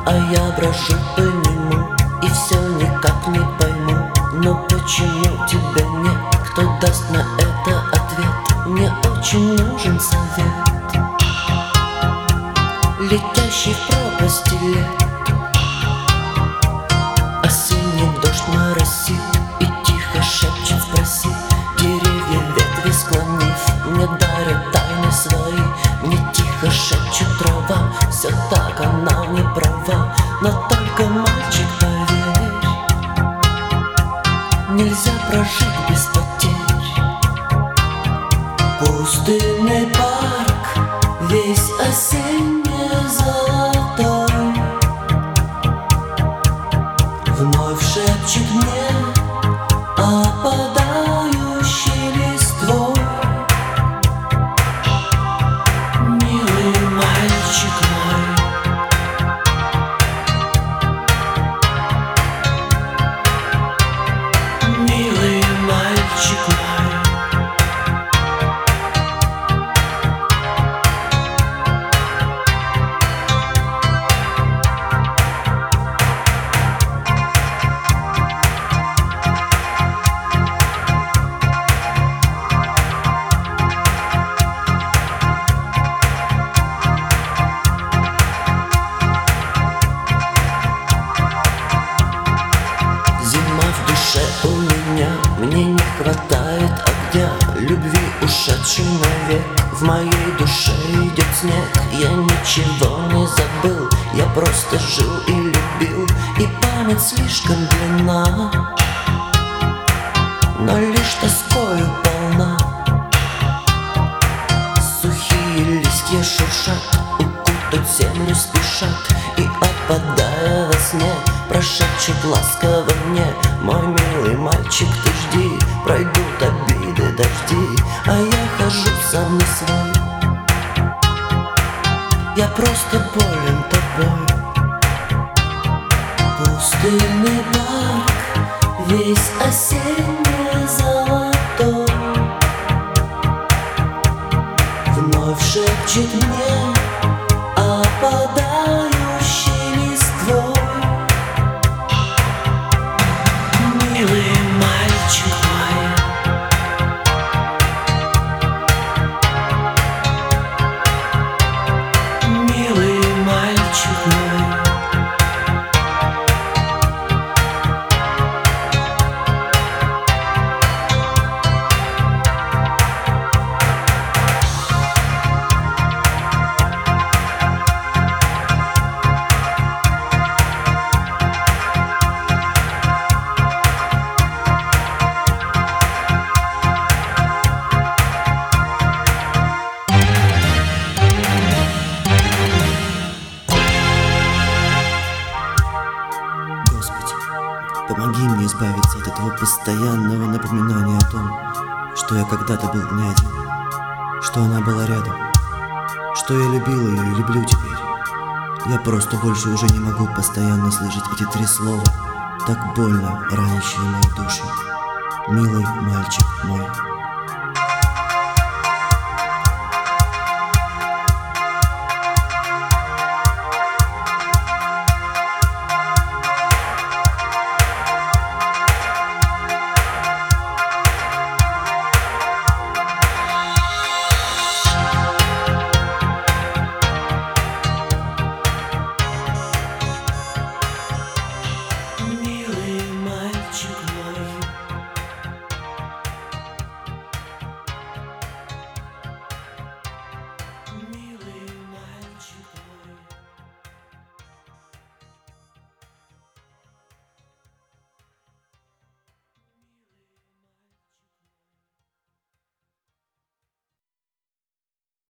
а я брожу по нему и все никак не пойму. Но почему тебя нет? Кто даст на это ответ? Мне очень нужен совет. Летящий в пропасти лет, осенний дождь моросит и тихо шепчет: спроси. Деревья ветви склонив, мне дарят тайны свои. Мне тихо шепчет трава: все так, она не права. Но только, мальчик, поверь, нельзя прожить без потерь. Пустынный парк, весь осенне-золотой, вновь шепчет мне опадающей листвой: милый мальчик мой, милый мальчик мой. У меня, мне не хватает огня, любви ушедшей навек. В моей душе идет снег, я ничего не забыл, я просто жил и любил, и память слишком длинна, но лишь тоскою полна. Сухие листья шуршат, укутать землю спешат, и опадая во сне прошепчет ласково мне: мой милый мальчик, ты жди, пройдут обиды, дожди. А я хожу сам не свой, я просто болен тобой. Пустынный парк, весь осенне-золотой, вновь шепчет мне опадающей листвой: милый мальчик мой, милый мальчик мой. Помоги мне избавиться от этого постоянного напоминания о том, что я когда-то был не один, что она была рядом, что я любил ее и люблю теперь. Я просто больше уже не могу постоянно слышать эти три слова, так больно ранящие мою душу. Милый мальчик мой.